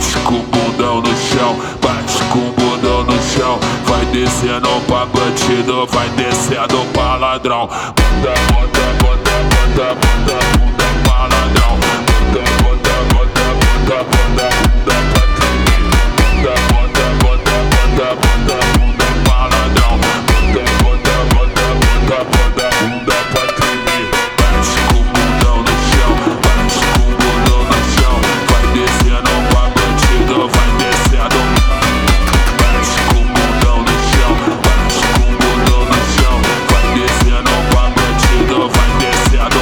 bate com o bundão no chão, bate com o bundão no chão. Vai descendo pra bandido, vai descendo pra ladrão. Bunda, bunda, bunda, bunda, bunda, bunda pra ladrão. Bunda, bunda, bunda, bunda, bunda, bunda pra tremer. Bunda, bunda, bunda, bunda, bunda, bunda pra ladrão. Bunda, bunda, bunda, bunda, bunda, bunda pra tremer. Bate com o bundão no chão, bate com o bundão no chão. Vai descendo pra bandido, vai descendo. Bate com o bundão no chão, bate com o bundão no chão. Vai descendo pra bandido, vai descendo.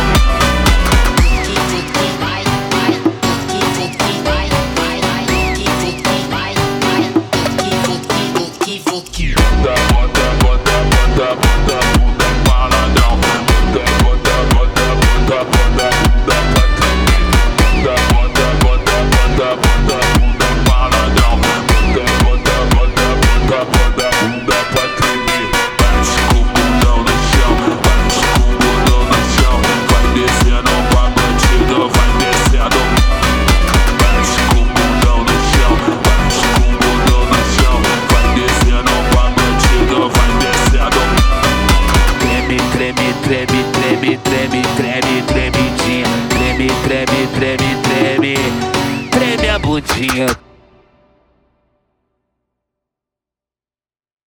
Bunda, bunda, bunda, bunda, bunda, bunda pra ladrão. Bunda, bunda, bunda, bunda, bunda, bunda pra tremer. Bunda, bunda, bunda, bunda, bunda, bunda pra ladrão. Bunda, bunda, bunda, bunda, bunda, bunda pra tremer. Bate com o bundão no chão, bate com o bundão no chão. Vai descendo pra bandido, vai descendo. Bate com o bundão no chão, bate com o bundão no chão. Vai descendo pra bandido, vai descendo. Treme, treme, treme, treme, treme, treme, tremidinha. Treme, treme, treme, treme, treme a bundinha.